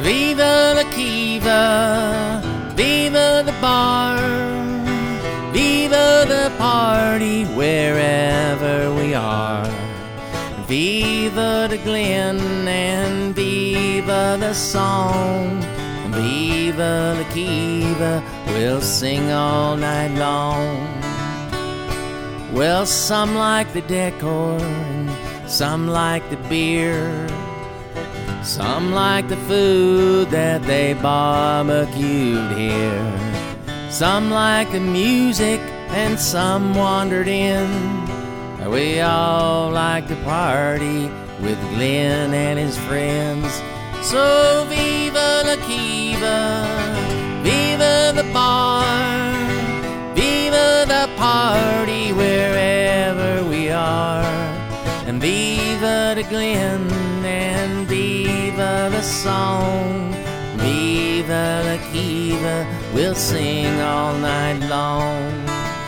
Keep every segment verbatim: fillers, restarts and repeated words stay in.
Viva La Kiva, viva the bar, viva the party wherever we are. Viva the Glen and viva the song, viva La Kiva, we'll sing all night long. Well, some like the decor and some like the beer, some like the food that they barbecued here. Some like the music and some wandered in. We all like to party with Glenn and his friends. So viva La Kiva, viva the bar, viva the party wherever we are. And viva the Glen and viva the song, viva La Kiva, we'll sing all night long.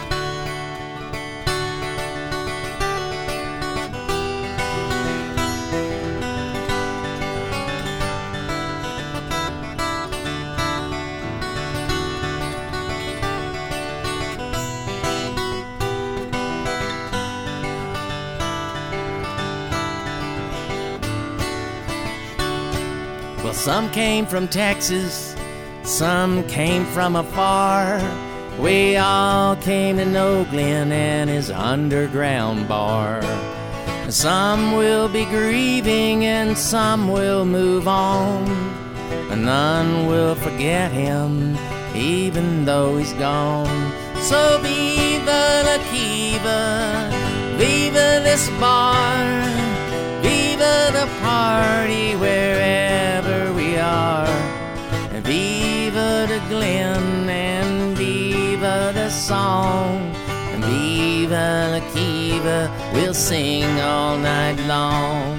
Well, some came from Texas, some came from afar. We all came to know Glenn and his underground bar. Some will be grieving and some will move on, and none will forget him even though he's gone. So viva La Kiva, viva this bar, viva the party wherever we are. And viva the Glen and viva the song, and viva La Kiva, we'll sing all night long.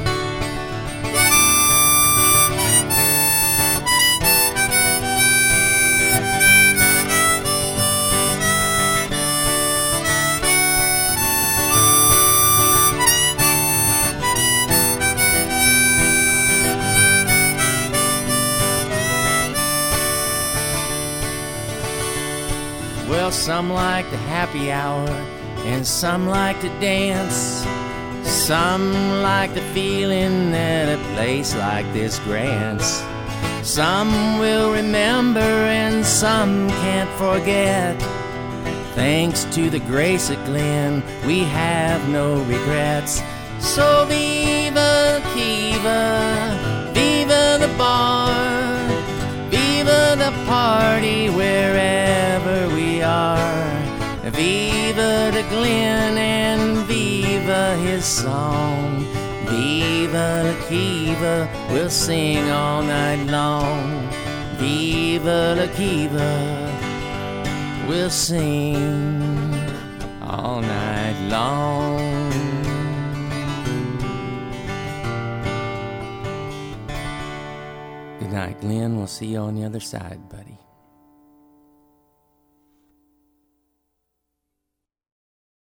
Well, some like the happy hour and some like to dance. Some like the feeling that a place like this grants. Some will remember and some can't forget. Thanks to the grace of Glenn, we have no regrets. So viva La Kiva, viva the bar, viva the party wherever we are. Viva the Glen and viva his song, viva La Kiva, we'll sing all night long. Viva La Kiva, we'll sing all night long. Good night, Glenn. We'll see you on the other side, buddy.